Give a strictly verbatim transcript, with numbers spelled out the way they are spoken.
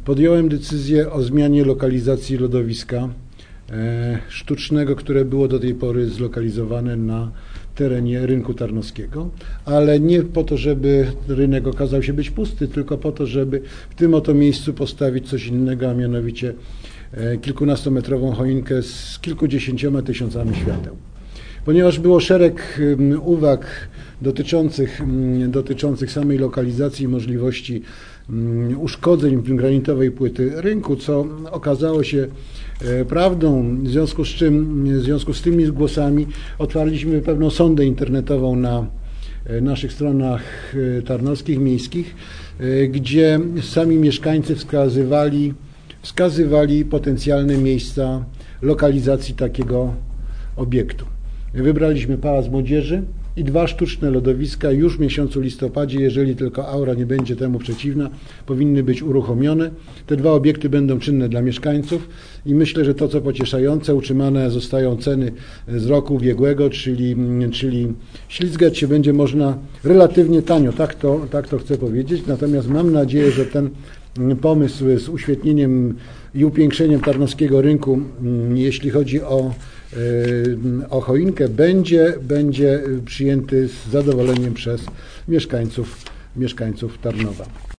podjąłem decyzję o zmianie lokalizacji lodowiska e, sztucznego, które było do tej pory zlokalizowane na terenie rynku tarnowskiego, ale nie po to, żeby rynek okazał się być pusty, tylko po to, żeby w tym oto miejscu postawić coś innego, a mianowicie e, kilkunastometrową choinkę z kilkudziesięcioma tysiącami świateł. Ponieważ było szereg uwag dotyczących, dotyczących samej lokalizacji i możliwości uszkodzeń granitowej płyty rynku, co okazało się prawdą, w związku z czym, w związku z tymi głosami otwarliśmy pewną sondę internetową na naszych stronach tarnowskich, miejskich, gdzie sami mieszkańcy wskazywali, wskazywali potencjalne miejsca lokalizacji takiego obiektu. Wybraliśmy Pałac Młodzieży i dwa sztuczne lodowiska już w miesiącu listopadzie, jeżeli tylko aura nie będzie temu przeciwna, powinny być uruchomione. Te dwa obiekty będą czynne dla mieszkańców i myślę, że to, co pocieszające, utrzymane zostają ceny z roku ubiegłego, czyli, czyli ślizgać się będzie można relatywnie tanio, tak to, tak to chcę powiedzieć, natomiast mam nadzieję, że ten pomysł z uświetnieniem i upiększeniem tarnowskiego rynku, jeśli chodzi o o choinkę, będzie, będzie przyjęty z zadowoleniem przez mieszkańców, mieszkańców Tarnowa.